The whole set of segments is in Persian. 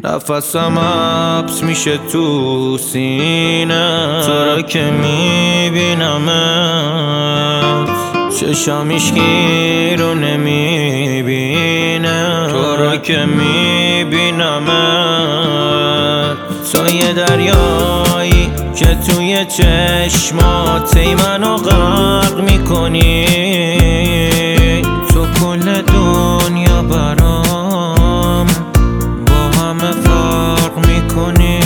نفسم حبس میشه تو سینه، تو رو که میبینمت چشم هیچکی رو نمیبینه، تو رو که میبینمت تو یه دریایی که توی چشماتی منو غرق میکنی، تو کل دنیا برام با همه فرق میکنی،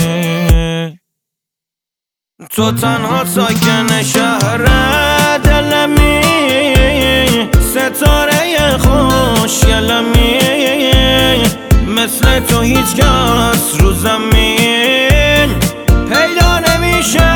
تو تنها ساکن شهر دلمی، ستاره خوشگلمی، مثل تو هیچ کس رو زمین پیدا نمیشه،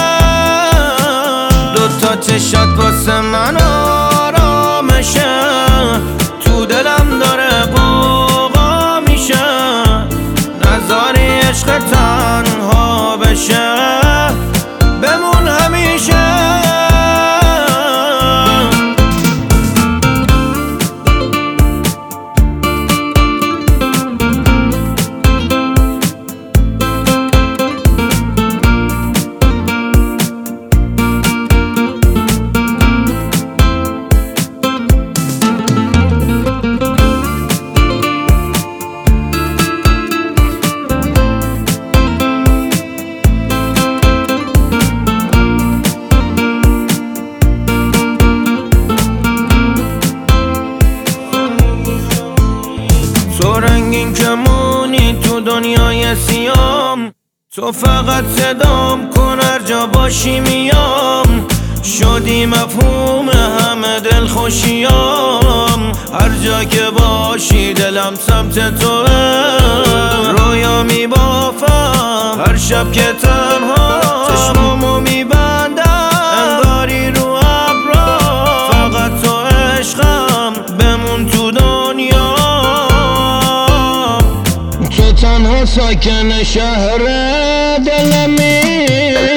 دوتا چشات واسه من آرامشه، تو دلم داره بوغا میشه، نذاری عشق تنها بشه، بمون همیشه. تو رنگین کمونی تو دنیای سیام، تو فقط صدام کن هر جا باشی میام، شدی مفهوم همه دل خوشیام، هر جا که باشی دلم سمت توه، رویا میبافم هر شب که تنها چشمامو میبندم، انگاری رو ابرا فقط تو عشقم، بمون تو دنیا، تو تنها ساکن شهر دلمی،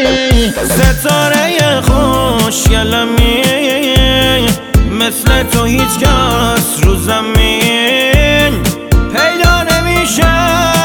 ستاره خوشگلمی، مثل تو هیچ کس رو زمین پیدا نمیشه،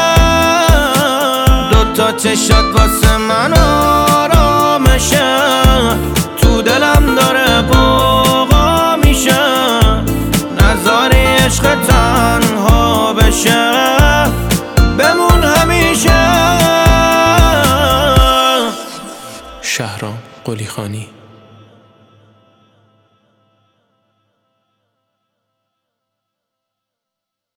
دوتا چشات واسه من آرامشه، تو دلم داره بوغا میشه، نذاری عشق تنها بشه، بمون همیشه. شهرام قلیخانی.